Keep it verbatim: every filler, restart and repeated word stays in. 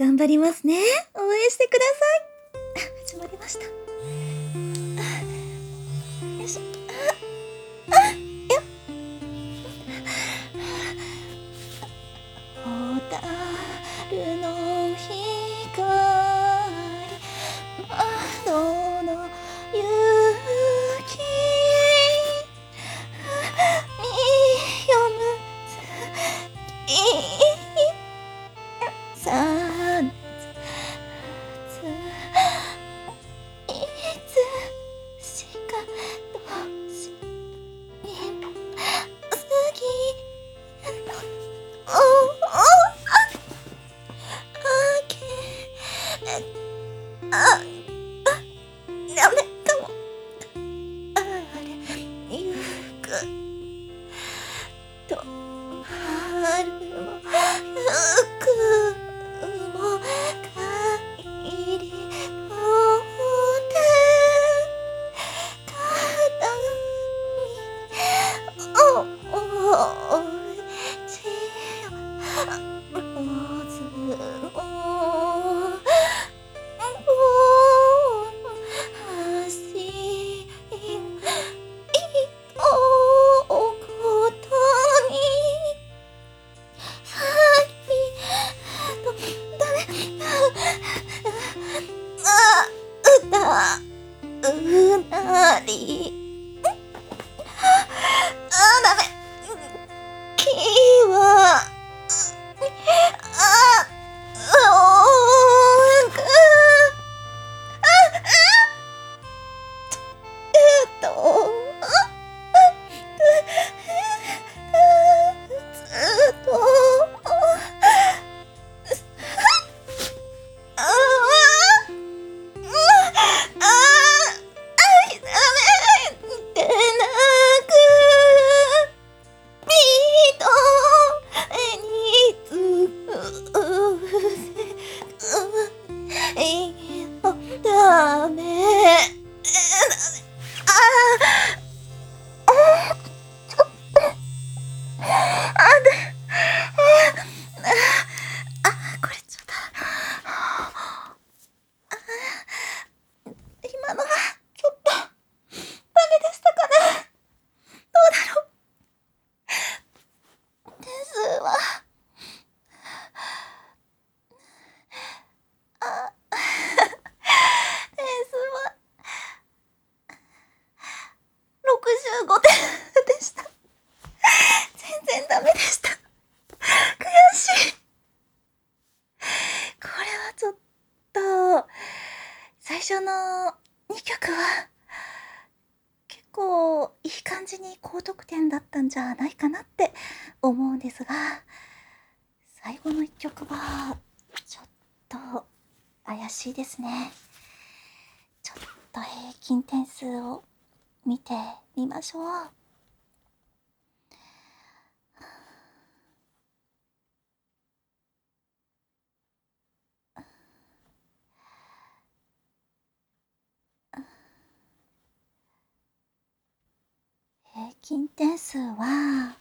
頑張りますね。応援してください。始まりました。よいしょ。あ、よっ。ホタルの光、窓の雪、見読む月、さんついつしか年に過ぎおおあけああダメかもあれゆくと春もゆくも帰りとて片身おおちローズの橋おことにハリとダメあ歌うなりあダメ木はあおくああえっとずっとああああダメでなく人につせえダメああちょっとあであこれちょっと今のはちょっとダメでしたかね。どうだろう。点数はあ点数はろくじゅうごてんでした。全然ダメでした。悔しい。これはちょっと最初のにきょくは結構いい感じに高得点だったんじゃないかなって思うんですが、最後のいっきょくはちょっと怪しいですね。ちょっと平均点数を見てみましょう。平均点数は